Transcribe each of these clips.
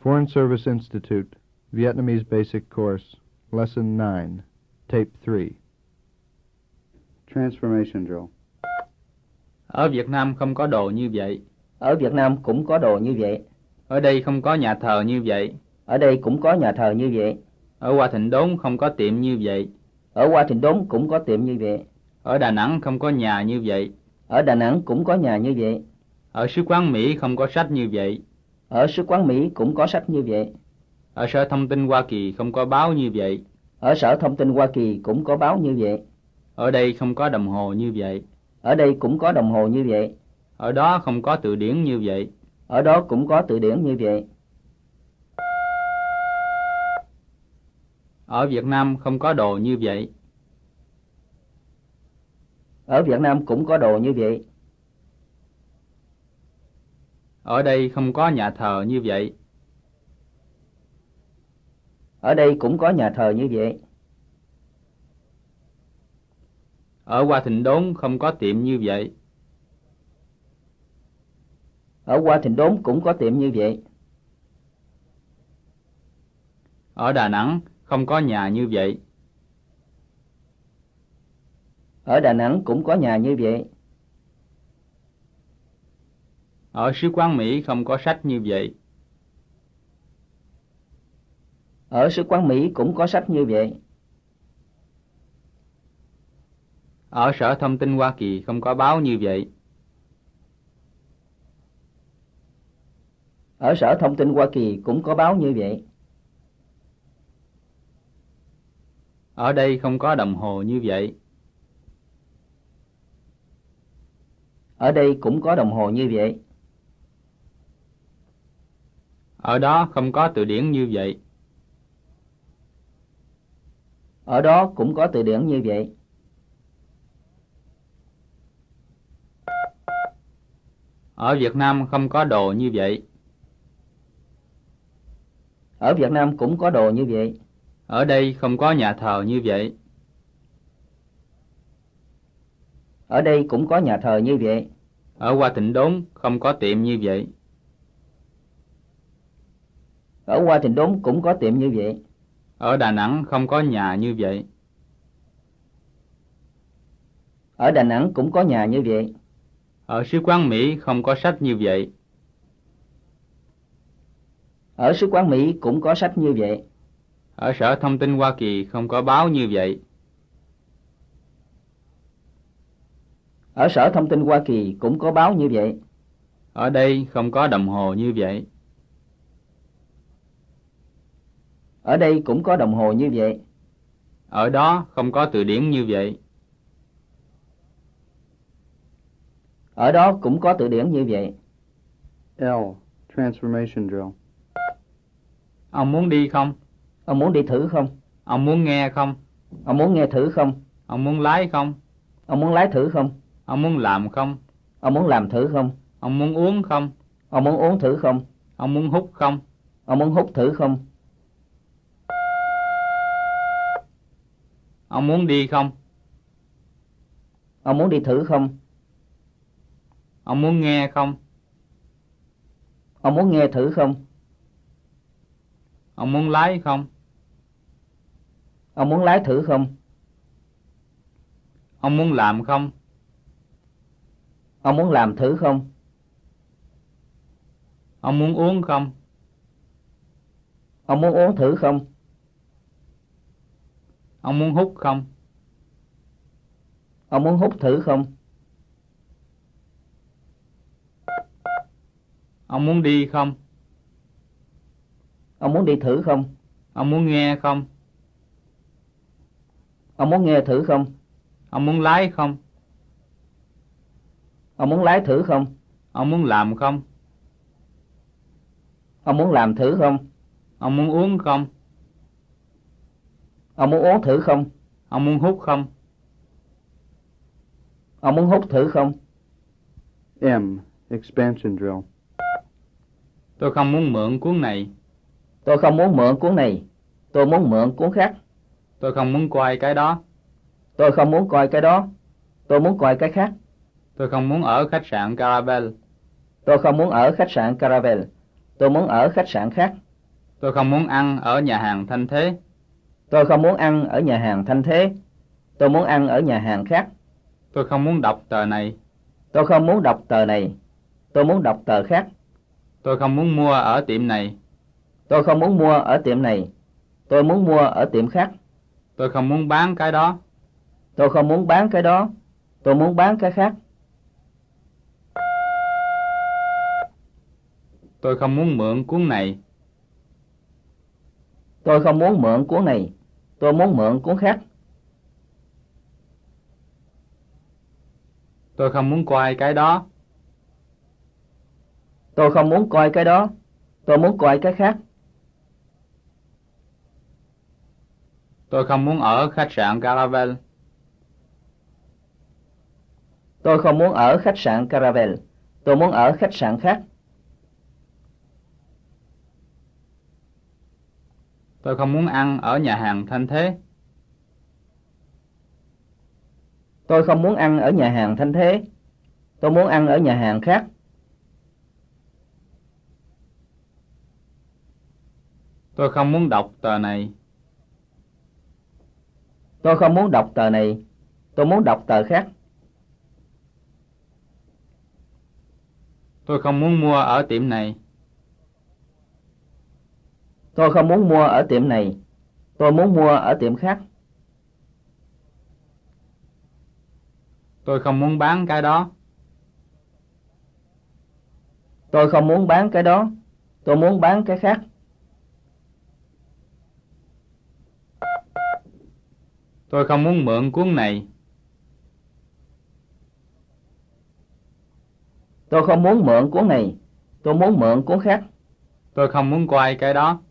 Foreign Service Institute, Vietnamese Basic Course, Lesson 9, Tape 3. Transformation Drill. Ở Việt Nam không có đồ như vậy. Ở Việt Nam cũng có đồ như vậy. Ở đây không có nhà thờ như vậy. Ở đây cũng có nhà thờ như vậy. Ở Hoa Thịnh Đốn không có tiệm như vậy. Ở Hoa Thịnh Đốn cũng có tiệm như vậy. Ở Đà Nẵng không có nhà như vậy. Ở Đà Nẵng cũng có nhà như vậy. Ở Sứ quán Mỹ không có sách như vậy. Ở Sứ quán Mỹ cũng có sách như vậy. Ở Sở Thông tin Hoa Kỳ không có báo như vậy. Ở Sở Thông tin Hoa Kỳ cũng có báo như vậy. Ở đây không có đồng hồ như vậy. Ở đây cũng có đồng hồ như vậy. Ở đó không có từ điển như vậy. Ở đó cũng có từ điển như vậy. Ở Việt Nam không có đồ như vậy. Ở Việt Nam cũng có đồ như vậy. Ở đây không có nhà thờ như vậy. Ở đây cũng có nhà thờ như vậy. Ở Hoa Thịnh Đốn không có tiệm như vậy. Ở Hoa Thịnh Đốn cũng có tiệm như vậy. Ở Đà Nẵng không có nhà như vậy. Ở Đà Nẵng cũng có nhà như vậy. Ở Sứ quán Mỹ không có sách như vậy. Ở Sứ quán Mỹ cũng có sách như vậy. Ở Sở Thông tin Hoa Kỳ không có báo như vậy. Ở Sở Thông tin Hoa Kỳ cũng có báo như vậy. Ở đây không có đồng hồ như vậy. Ở đây cũng có đồng hồ như vậy. Ở đó không có từ điển như vậy. Ở đó cũng có từ điển như vậy. Ở Việt Nam không có đồ như vậy. Ở Việt Nam cũng có đồ như vậy. Ở đây không có nhà thờ như vậy. Ở đây cũng có nhà thờ như vậy. Ở Hoa Thịnh Đốn không có tiệm như vậy. Ở Hoa Thịnh Đốn cũng có tiệm như vậy. Ở Đà Nẵng không có nhà như vậy. Ở Đà Nẵng cũng có nhà như vậy. Ở Sứ quán Mỹ không có sách như vậy. Ở Sứ quán Mỹ cũng có sách như vậy. Ở Sở Thông tin Hoa Kỳ không có báo như vậy. Ở Sở Thông tin Hoa Kỳ cũng có báo như vậy. Ở đây không có đồng hồ như vậy. Ở đây cũng có đồng hồ như vậy. Ở đó không có từ điển như vậy. Ở đó cũng có từ điển như vậy. L. Transformation Drill. Ông muốn đi không? Ông muốn đi thử không? Ông muốn nghe không? Ông muốn nghe thử không? Ông muốn lái không? Ông muốn lái thử không? Ông muốn làm không? Ông muốn làm thử không? Ông muốn uống không? Ông muốn uống thử không? Ông muốn hút không? Ông muốn hút thử không? Ông muốn đi không? Ông muốn đi thử không? Ông muốn nghe không? Ông muốn nghe thử không? Ông muốn lái không? Ông muốn lái thử không? Ông muốn làm không? Ông muốn làm thử không? Ông muốn uống không? Ông muốn uống thử không? Ông muốn hút không? Ông muốn hút thử không? Ông muốn đi không? Ông muốn đi thử không? Ông muốn nghe không? Ông muốn nghe thử không? Ông muốn lái không? Ông muốn lái thử không? Ông muốn làm không? Ông muốn làm thử không? Ông muốn uống không? Ông muốn uống thử không? Ông muốn hút không? Ông muốn hút thử không? M. Expansion Drill. Tôi không muốn mượn cuốn này. Tôi không muốn mượn cuốn này. Tôi muốn mượn cuốn khác. Tôi không muốn coi cái đó. Tôi không muốn coi cái đó. Tôi muốn coi cái khác. Tôi không muốn ở khách sạn Caravel. Tôi không muốn ở khách sạn Caravel. Tôi muốn ở khách sạn khác. Tôi không muốn ăn ở nhà hàng thanh thế. Tôi không muốn ăn ở nhà hàng thanh thế. Tôi muốn ăn ở nhà hàng khác. Tôi không muốn đọc tờ này. Tôi không muốn đọc tờ này. Tôi muốn đọc tờ khác. Tôi không muốn mua ở tiệm này. Tôi không muốn mua ở tiệm này. Tôi muốn mua ở tiệm khác. Tôi không muốn bán cái đó. Tôi không muốn bán cái đó. Tôi muốn bán cái khác. Tôi không muốn mượn cuốn này. Tôi không muốn mượn cuốn này. Tôi muốn mượn cuốn khác. Tôi không muốn coi cái đó. Tôi không muốn coi cái đó. Tôi muốn coi cái khác. Tôi không muốn ở khách sạn Caravel. Tôi không muốn ở khách sạn Caravel. Tôi muốn ở khách sạn khác. Tôi không muốn ăn ở nhà hàng thanh thế. Tôi không muốn ăn ở nhà hàng thanh thế. Tôi muốn ăn ở nhà hàng khác. Tôi không muốn đọc tờ này. Tôi không muốn đọc tờ này. Tôi muốn đọc tờ khác. Tôi không muốn mua ở tiệm này. Tôi không muốn mua ở tiệm này. Tôi muốn mua ở tiệm khác. Tôi không muốn bán cái đó. Tôi không muốn bán cái đó. Tôi muốn bán cái khác. Tôi không muốn mượn cuốn này. Tôi không muốn mượn cuốn này. Tôi muốn mượn cuốn khác. Tôi không muốn coi cái đó.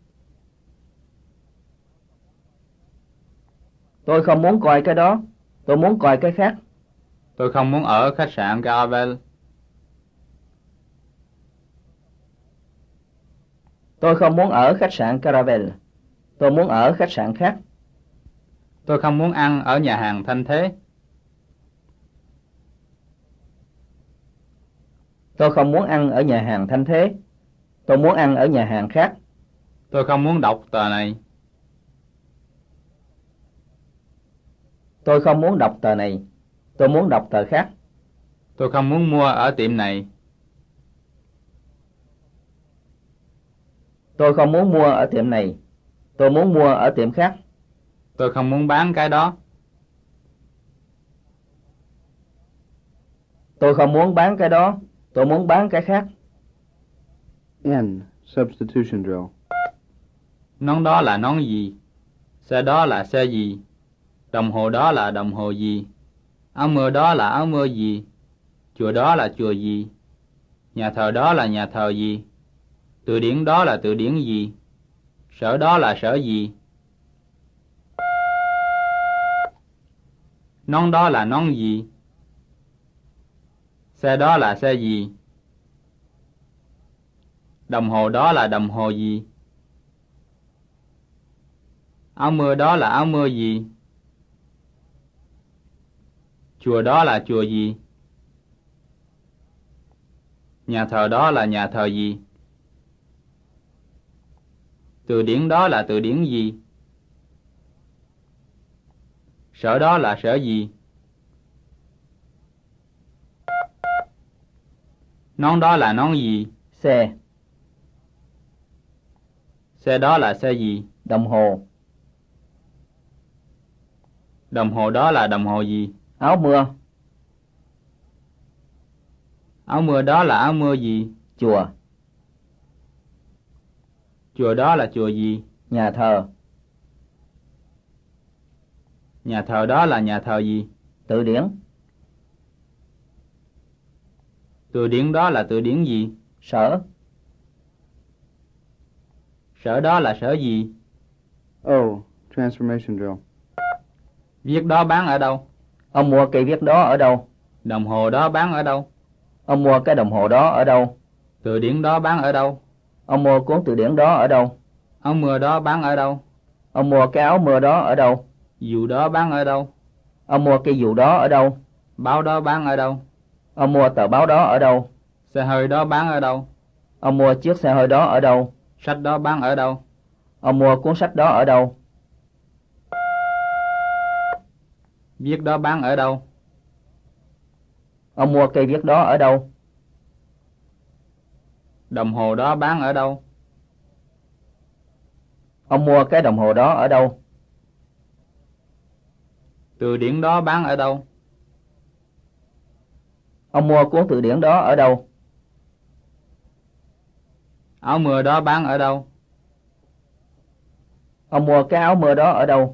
Tôi không muốn coi cái đó. Tôi muốn coi cái khác. Tôi không muốn ở khách sạn Caravel. Tôi không muốn ở khách sạn Caravel. Tôi muốn ở khách sạn khác. Tôi không muốn ăn ở nhà hàng thanh thế. Tôi không muốn ăn ở nhà hàng thanh thế. Tôi muốn ăn ở nhà hàng khác. Tôi không muốn đọc tờ này. Tôi không muốn đọc tờ này. Tôi muốn đọc tờ khác. Tôi không muốn mua ở tiệm này. Tôi không muốn mua ở tiệm này. Tôi muốn mua ở tiệm khác. Tôi không muốn bán cái đó. Tôi không muốn bán cái đó. Tôi muốn bán cái khác. N. Substitution drill. Nón đó là nón gì? Xe đó là xe gì? Đồng hồ đó là đồng hồ gì? Áo mưa đó là áo mưa gì? Chùa đó là chùa gì? Nhà thờ đó là nhà thờ gì? Từ điển đó là từ điển gì? Sở đó là sở gì? Nón đó là nón gì? Xe đó là xe gì? Đồng hồ đó là đồng hồ gì? Áo mưa đó là áo mưa gì? Chùa đó là chùa gì? Nhà thờ đó là nhà thờ gì? Từ điển đó là từ điển gì? Sở đó là sở gì? Nón đó là nón gì? Xe. Xe đó là xe gì? Đồng hồ. Đồng hồ đó là đồng hồ gì? Áo mưa. Áo mưa đó là áo mưa gì? Chùa. Chùa đó là chùa gì? Nhà thờ. Nhà thờ đó là nhà thờ gì? Từ điển. Từ điển đó là từ điển gì? Sở. Sở đó là sở gì? O. Transformation drill. Viết đó bán ở đâu? Ông mua cây viết đó ở đâu? Đồng hồ đó bán ở đâu? Ông mua cái đồng hồ đó ở đâu? Từ điển đó bán ở đâu? Ông mua cuốn từ điển đó ở đâu? Áo mưa đó bán ở đâu? Ông mua cái áo mưa đó ở đâu? Dù đó bán ở đâu? Ông mua cây dù đó ở đâu? Báo đó bán ở đâu? Ông mua tờ báo đó ở đâu? Xe hơi đó bán ở đâu? Ông mua chiếc xe hơi đó ở đâu? Sách đó bán ở đâu? Ông mua cuốn sách đó ở đâu? Viết đó bán ở đâu? Ông mua cây viết đó ở đâu? Đồng hồ đó bán ở đâu? Ông mua cái đồng hồ đó ở đâu? Từ điển đó bán ở đâu? Ông mua cuốn từ điển đó ở đâu? Áo mưa đó bán ở đâu? Ông mua cái áo mưa đó ở đâu?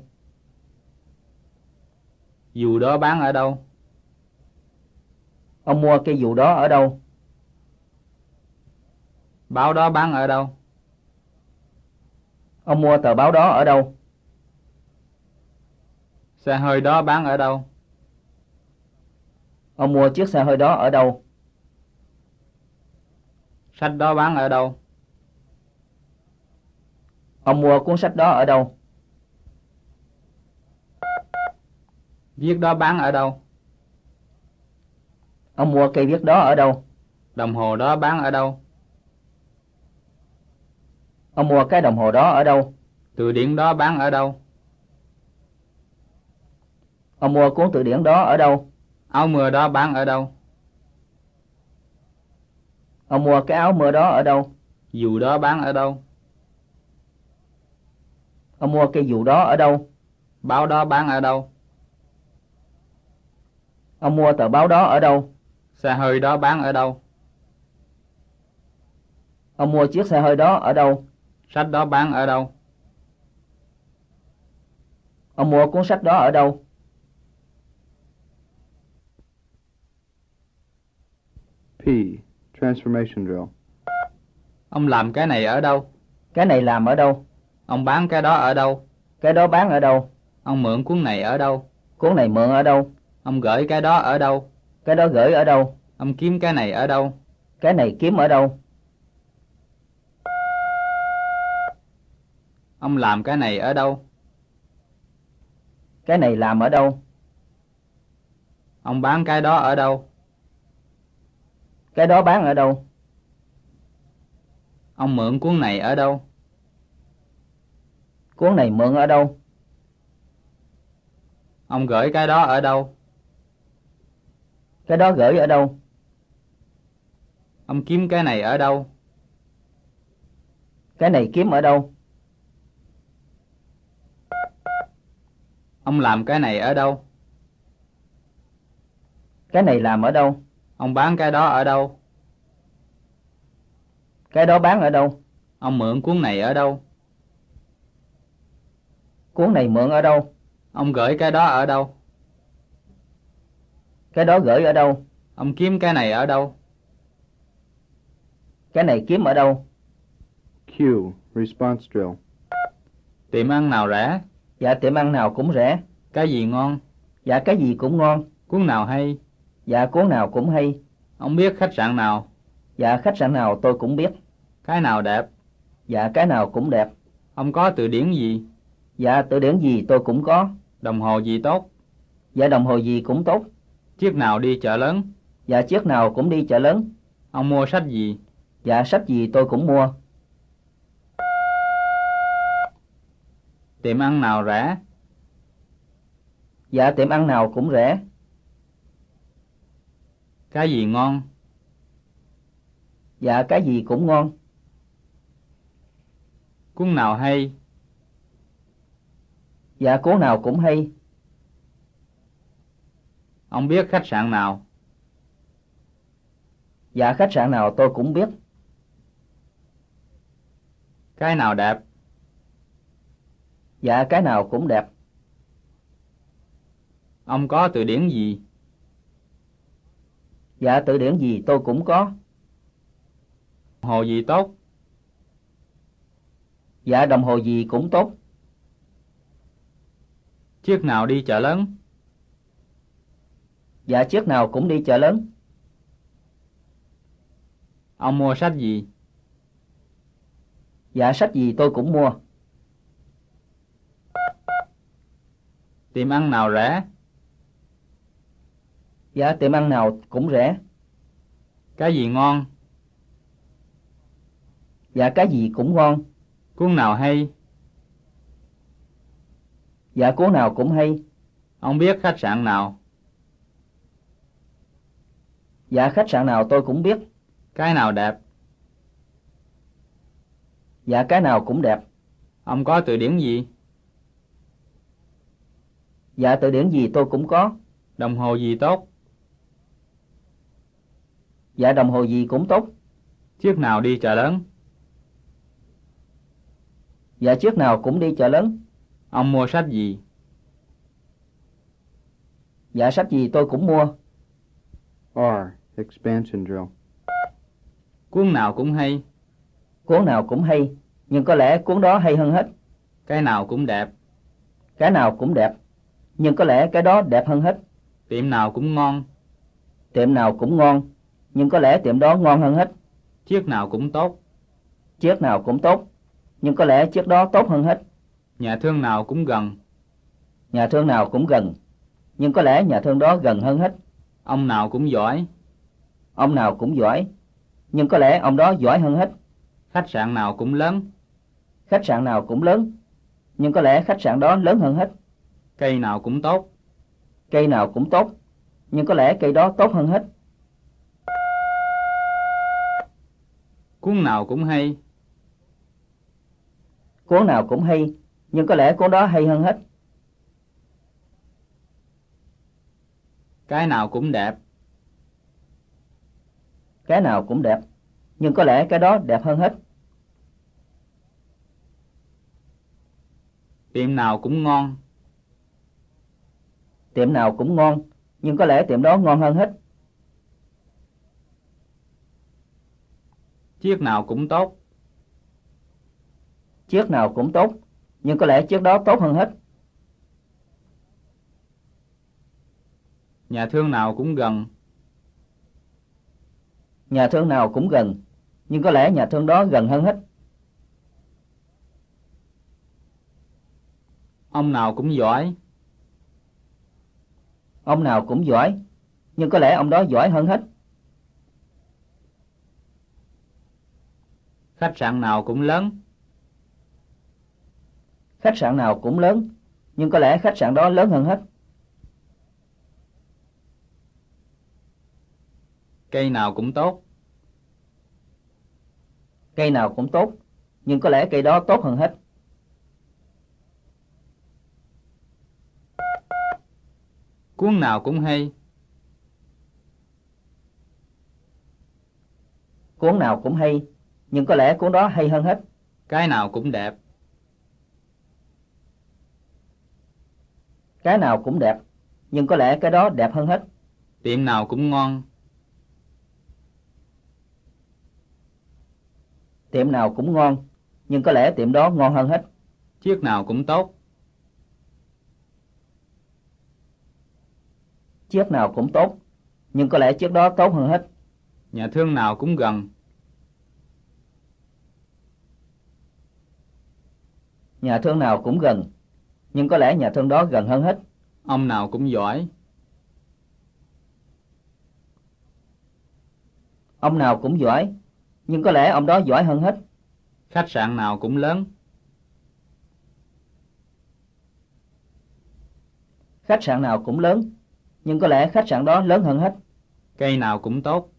Dù đó bán ở đâu? Ông mua cây dù đó ở đâu? Báo đó bán ở đâu? Ông mua tờ báo đó ở đâu? Xe hơi đó bán ở đâu? Ông mua chiếc xe hơi đó ở đâu? Sách đó bán ở đâu? Ông mua cuốn sách đó ở đâu? Viết đó bán ở đâu? Ông mua cây viết đó ở đâu? Đồng hồ đó bán ở đâu? Ông mua cái đồng hồ đó ở đâu? Từ điển đó bán ở đâu? Ông mua cuốn từ điển đó ở đâu? Áo mưa đó bán ở đâu? Ông mua cái áo mưa đó ở đâu? Dù đó bán ở đâu? Ông mua cây dù đó ở đâu? Báo đó bán ở đâu? Ông mua tờ báo đó ở đâu? Xe hơi đó bán ở đâu? Ông mua chiếc xe hơi đó ở đâu? Sách đó bán ở đâu? Ông mua cuốn sách đó ở đâu? P. Transformation drill. Ông làm cái này ở đâu? Cái này làm ở đâu? Ông bán cái đó ở đâu? Cái đó bán ở đâu? Ông mượn cuốn này ở đâu? Cuốn này mượn ở đâu? Ông gửi cái đó ở đâu? Cái đó gửi ở đâu? Ông kiếm cái này ở đâu? Cái này kiếm ở đâu? Ông làm cái này ở đâu? Cái này làm ở đâu? Ông bán cái đó ở đâu? Cái đó bán ở đâu? Ông mượn cuốn này ở đâu? Cuốn này mượn ở đâu? Ông gửi cái đó ở đâu? Cái đó gửi ở đâu? Ông kiếm cái này ở đâu? Cái này kiếm ở đâu? Ông làm cái này ở đâu? Cái này làm ở đâu? Ông bán cái đó ở đâu? Cái đó bán ở đâu? Ông mượn cuốn này ở đâu? Cuốn này mượn ở đâu? Ông gửi cái đó ở đâu? Cái đó gửi ở đâu? Ông kiếm cái này ở đâu? Cái này kiếm ở đâu? Q. Response drill. Tiệm ăn nào rẻ? Dạ tiệm ăn nào cũng rẻ. Cái gì ngon? Dạ cái gì cũng ngon. Cuốn nào hay? Dạ cuốn nào cũng hay. Ông biết khách sạn nào? Dạ khách sạn nào tôi cũng biết. Cái nào đẹp? Dạ cái nào cũng đẹp. Ông có từ điển gì? Dạ từ điển gì tôi cũng có. Đồng hồ gì tốt? Dạ đồng hồ gì cũng tốt. Chiếc nào đi chợ lớn? Dạ chiếc nào cũng đi chợ lớn. Ông mua sách gì? Dạ sách gì tôi cũng mua. Tiệm ăn nào rẻ? Dạ tiệm ăn nào cũng rẻ. Cái gì ngon? Dạ cái gì cũng ngon. Cuốn nào hay? Dạ cuốn nào cũng hay. Ông biết khách sạn nào? Dạ khách sạn nào tôi cũng biết. Cái nào đẹp? Dạ cái nào cũng đẹp. Ông có từ điển gì? Dạ từ điển gì tôi cũng có. Đồng hồ gì tốt? Dạ đồng hồ gì cũng tốt. Chiếc nào đi chợ lớn? Dạ chiếc nào cũng đi chợ lớn. Ông mua sách gì? Dạ sách gì tôi cũng mua. Tiệm ăn nào rẻ? Dạ tiệm ăn nào cũng rẻ. Cái gì ngon? Dạ cái gì cũng ngon. Cuốn nào hay? Dạ cuốn nào cũng hay. Ông biết khách sạn nào? Dạ khách sạn nào tôi cũng biết. Cái nào đẹp? Dạ cái nào cũng đẹp. Ông có từ điển gì? Dạ từ điển gì tôi cũng có. Đồng hồ gì tốt? Dạ đồng hồ gì cũng tốt. Chiếc nào đi chợ lớn? Dạ chiếc nào cũng đi chợ lớn. Ông mua sách gì? Dạ sách gì tôi cũng mua. R. Expansion drill. Cuốn nào cũng hay. Cuốn nào cũng hay, nhưng có lẽ cuốn đó hay hơn hết. Cái nào cũng đẹp. Cái nào cũng đẹp, nhưng có lẽ cái đó đẹp hơn hết. Tiệm nào cũng ngon. Tiệm nào cũng ngon, nhưng có lẽ tiệm đó ngon hơn hết. Chiếc nào cũng tốt. Chiếc nào cũng tốt, nhưng có lẽ chiếc đó tốt hơn hết. Nhà thương nào cũng gần. Nhà thương nào cũng gần, nhưng có lẽ nhà thương đó gần hơn hết. Ông nào cũng giỏi. Ông nào cũng giỏi, nhưng có lẽ ông đó giỏi hơn hết. Khách sạn nào cũng lớn. Khách sạn nào cũng lớn, nhưng có lẽ khách sạn đó lớn hơn hết. Cây nào cũng tốt. Cây nào cũng tốt, nhưng có lẽ cây đó tốt hơn hết. Cuốn nào cũng hay. Cuốn nào cũng hay, nhưng có lẽ cuốn đó hay hơn hết. Cái nào cũng đẹp. Cái nào cũng đẹp, nhưng có lẽ cái đó đẹp hơn hết. Tiệm nào cũng ngon. Tiệm nào cũng ngon, nhưng có lẽ tiệm đó ngon hơn hết. Chiếc nào cũng tốt. Chiếc nào cũng tốt, nhưng có lẽ chiếc đó tốt hơn hết. Nhà thương nào cũng gần. Nhà thương nào cũng gần, nhưng có lẽ nhà thương đó gần hơn hết. Ông nào cũng giỏi. Ông nào cũng giỏi, nhưng có lẽ ông đó giỏi hơn hết. Khách sạn nào cũng lớn. Khách sạn nào cũng lớn, nhưng có lẽ khách sạn đó lớn hơn hết. Cây nào cũng tốt. Cây nào cũng tốt, nhưng có lẽ cây đó tốt hơn hết. Cuốn nào cũng hay. Cuốn nào cũng hay, nhưng có lẽ cuốn đó hay hơn hết. Cái nào cũng đẹp. Cái nào cũng đẹp, nhưng có lẽ cái đó đẹp hơn hết. Tiệm nào cũng ngon. Tiệm nào cũng ngon, nhưng có lẽ tiệm đó ngon hơn hết. Chiếc nào cũng tốt. Chiếc nào cũng tốt, nhưng có lẽ chiếc đó tốt hơn hết. Nhà thương nào cũng gần. Nhà thương nào cũng gần, nhưng có lẽ nhà thương đó gần hơn hết. Ông nào cũng giỏi. Ông nào cũng giỏi, nhưng có lẽ ông đó giỏi hơn hết. Khách sạn nào cũng lớn. Khách sạn nào cũng lớn, nhưng có lẽ khách sạn đó lớn hơn hết. Cây nào cũng tốt.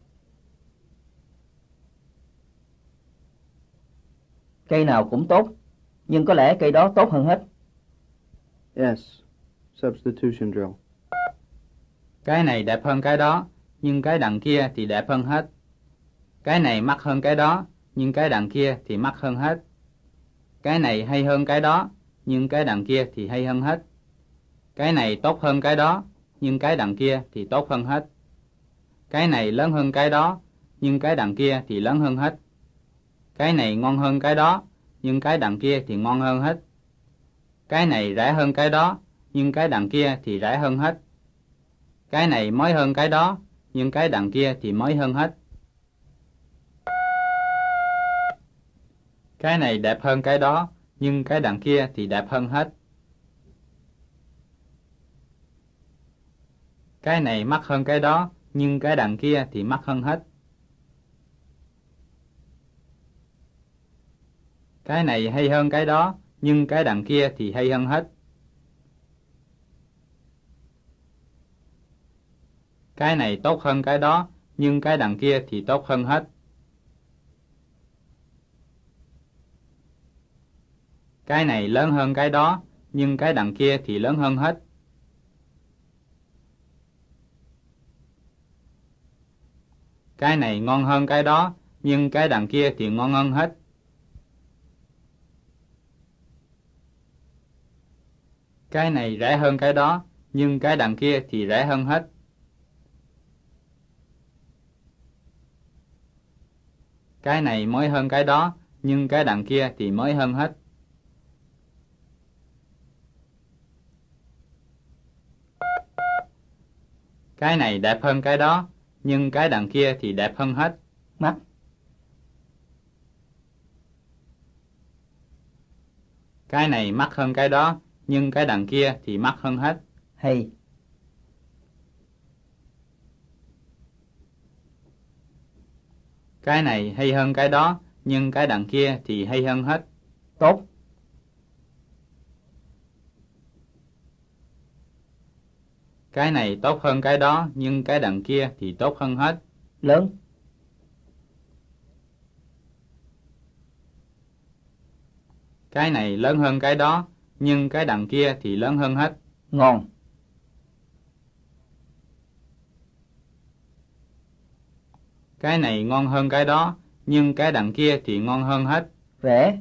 Cây nào cũng tốt, nhưng có lẽ cây đó tốt hơn hết. S. Substitution drill. Cái này đẹp hơn cái đó, nhưng cái đằng kia thì đẹp hơn hết. Cái này mắc hơn cái đó, nhưng cái đằng kia thì mắc hơn hết. Cái này hay hơn cái đó, nhưng cái đằng kia thì hay hơn hết. Cái này tốt hơn cái đó, nhưng cái đằng kia thì tốt hơn hết. Cái này lớn hơn cái đó, nhưng cái đằng kia thì lớn hơn hết. Cái này ngon hơn cái đó, nhưng cái đằng kia thì ngon hơn hết. Cái này rẻ hơn cái đó, nhưng cái đằng kia thì rẻ hơn hết. Cái này mới hơn cái đó, nhưng cái đằng kia thì mới hơn hết. Cái này đẹp hơn cái đó, nhưng cái đằng kia thì đẹp hơn hết. Cái này mắc hơn cái đó, nhưng cái đằng kia thì mắc hơn hết. Cái này hay hơn cái đó, nhưng cái đằng kia thì hay hơn hết. Cái này tốt hơn cái đó, nhưng cái đằng kia thì tốt hơn hết. Cái này lớn hơn cái đó, nhưng cái đằng kia thì lớn hơn hết. Cái này ngon hơn cái đó, nhưng cái đằng kia thì ngon hơn hết. Cái này rẻ hơn cái đó, nhưng cái đằng kia thì rẻ hơn hết. Cái này mới hơn cái đó, nhưng cái đằng kia thì mới hơn hết. Cái này đẹp hơn cái đó, nhưng cái đằng kia thì đẹp hơn hết. Mắc. Cái này mắc hơn cái đó, nhưng cái đằng kia thì mắc hơn hết. Hay. Cái này hay hơn cái đó, nhưng cái đằng kia thì hay hơn hết. Tốt. Cái này tốt hơn cái đó, nhưng cái đằng kia thì tốt hơn hết. Lớn. Cái này lớn hơn cái đó, nhưng cái đằng kia thì lớn hơn hết. Ngon. Cái này ngon hơn cái đó, nhưng cái đằng kia thì ngon hơn hết. Rẻ.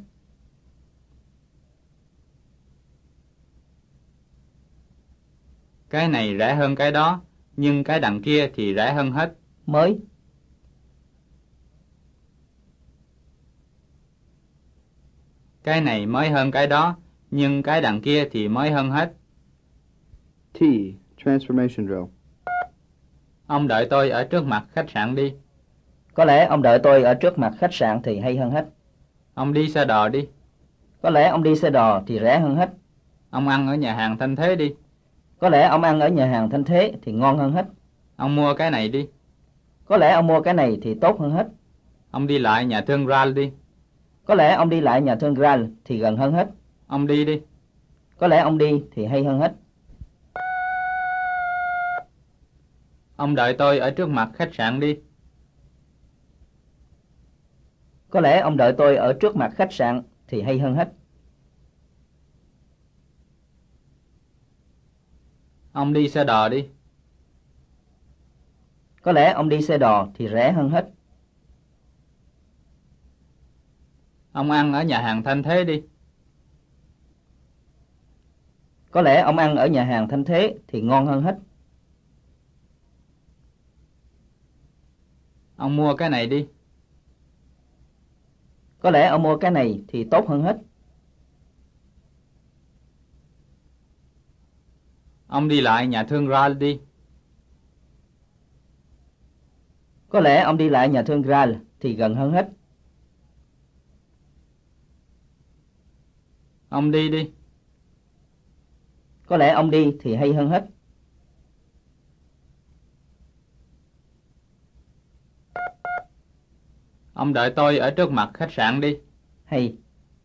Cái này rẻ hơn cái đó, nhưng cái đằng kia thì rẻ hơn hết. Mới. Cái này mới hơn cái đó, nhưng cái đằng kia thì mới hơn hết. T. Transformation drill. Ông đợi tôi ở trước mặt khách sạn đi. Có lẽ ông đợi tôi ở trước mặt khách sạn thì hay hơn hết. Ông đi xe đò đi. Có lẽ ông đi xe đò thì rẻ hơn hết. Ông ăn ở nhà hàng Thanh Thế đi. Có lẽ ông ăn ở nhà hàng Thanh Thế thì ngon hơn hết. Ông mua cái này đi. Có lẽ ông mua cái này thì tốt hơn hết. Ông đi lại nhà thương Ral đi. Có lẽ ông đi lại nhà thương Graal thì gần hơn hết. Ông đi đi. Có lẽ ông đi thì hay hơn hết. Ông đợi tôi ở trước mặt khách sạn đi. Có lẽ ông đợi tôi ở trước mặt khách sạn thì hay hơn hết. Ông đi xe đò đi. Có lẽ ông đi xe đò thì rẻ hơn hết. Ông ăn ở nhà hàng Thanh Thế đi. Có lẽ ông ăn ở nhà hàng Thanh Thế thì ngon hơn hết. Ông mua cái này đi. Có lẽ ông mua cái này thì tốt hơn hết. Ông đi lại nhà thương Ral đi. Có lẽ ông đi lại nhà thương Graal thì gần hơn hết. Ông đi đi. Có lẽ ông đi thì hay hơn hết. Ông đợi tôi ở trước mặt khách sạn đi. Hay.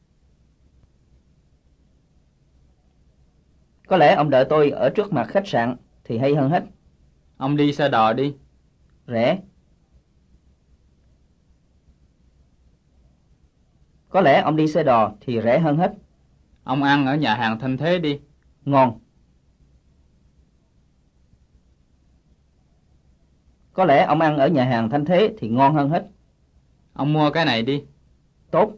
Có lẽ ông đợi tôi ở trước mặt khách sạn thì hay hơn hết. Ông đi xe đò đi. Rẻ. Có lẽ ông đi xe đò thì rẻ hơn hết. Ông ăn ở nhà hàng Thanh Thế đi. Ngon. Có lẽ ông ăn ở nhà hàng Thanh Thế thì ngon hơn hết. Ông mua cái này đi. Tốt.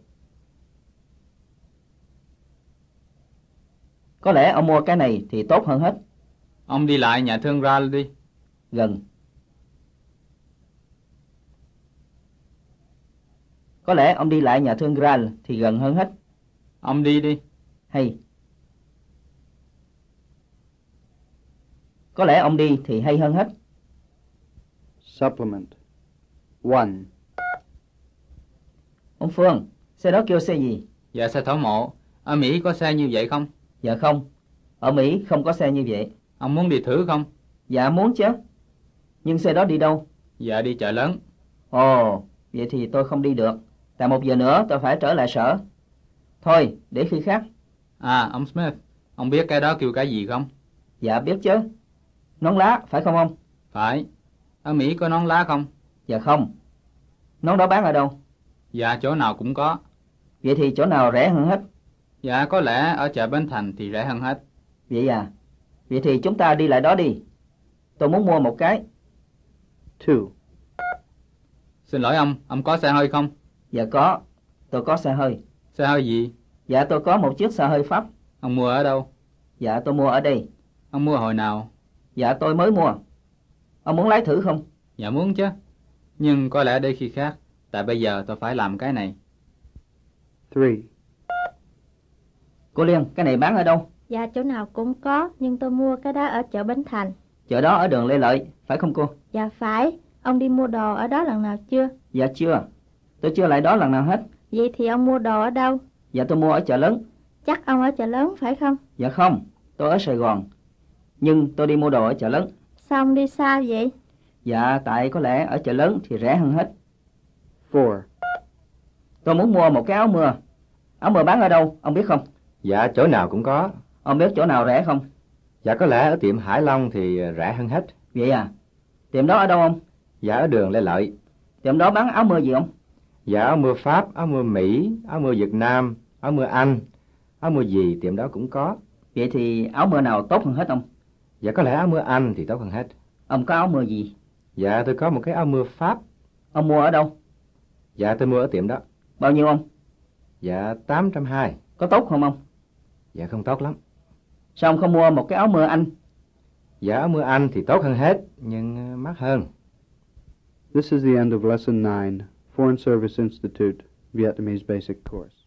Có lẽ ông mua cái này thì tốt hơn hết. Ông đi lại nhà thương Ral đi. Gần. Có lẽ ông đi lại nhà thương Graal thì gần hơn hết. Ông đi đi. Hay. Có lẽ ông đi thì hay hơn hết. Supplement. 1. Ông Phương, xe đó kêu xe gì? Dạ xe thổ mộ. Ở Mỹ có xe như vậy không? Dạ không. Ở Mỹ không có xe như vậy. Ông muốn đi thử không? Dạ muốn chứ. Nhưng xe đó đi đâu? Dạ đi chợ lớn. Ồ, vậy thì tôi không đi được. Tại 1 giờ nữa tôi phải trở lại sở. Thôi, để khi khác. À, ông Smith, ông biết cái đó kêu cái gì không? Dạ biết chứ. Nón lá, phải không ông? Phải. Ở Mỹ có nón lá không? Dạ không. Nón đó bán ở đâu? Dạ chỗ nào cũng có. Vậy thì chỗ nào rẻ hơn hết? Dạ có lẽ ở chợ Bến Thành thì rẻ hơn hết. Vậy à? Vậy thì chúng ta đi lại đó đi. Tôi muốn mua một cái. 2. Xin lỗi ông có xe hơi không? Dạ có. Tôi có xe hơi. Xe hơi gì? Dạ tôi có một chiếc xe hơi Pháp. Ông mua ở đâu? Dạ tôi mua ở đây. Ông mua hồi nào? Dạ tôi mới mua. Ông muốn lái thử không? Dạ muốn chứ. Nhưng có lẽ để khi khác, tại bây giờ tôi phải làm cái này. 3. Cô Liên, cái này bán ở đâu? Dạ chỗ nào cũng có, nhưng tôi mua cái đó ở chợ Bến Thành. Chợ đó ở đường Lê Lợi, phải không cô? Dạ phải, ông đi mua đồ ở đó lần nào chưa? Dạ chưa. Tôi chưa lại đó lần nào hết. Vậy thì ông mua đồ ở đâu? Dạ tôi mua ở chợ lớn. Chắc ông ở chợ lớn phải không? Dạ không, tôi ở Sài Gòn. Nhưng tôi đi mua đồ ở chợ lớn. Sao ông đi xa vậy? Dạ tại có lẽ ở chợ lớn thì rẻ hơn hết. 4. Tôi muốn mua một cái áo mưa. Áo mưa bán ở đâu, ông biết không? Dạ chỗ nào cũng có. Ông biết chỗ nào rẻ không? Dạ có lẽ ở tiệm Hải Long thì rẻ hơn hết. Vậy à? Tiệm đó ở đâu ông? Dạ ở đường Lê Lợi. Tiệm đó bán áo mưa gì ông? Dạ áo mưa Pháp, áo mưa Mỹ, áo mưa Việt Nam, áo mưa Anh, áo mưa gì tiệm đó cũng có. Vậy thì áo mưa nào tốt hơn hết ông? Dạ có lẽ áo mưa Anh thì tốt hơn hết. Ông có áo mưa gì? Dạ tôi có một cái áo mưa Pháp. Ông mua ở đâu? Dạ tôi mua ở tiệm đó. Bao nhiêu ông? Dạ 820. Có tốt không ông? Dạ không tốt lắm. Sao ông không mua một cái áo mưa Anh? Dạ áo mưa Anh thì tốt hơn hết, nhưng mắc hơn. This is the end of Lesson 9, Foreign Service Institute, Vietnamese Basic Course.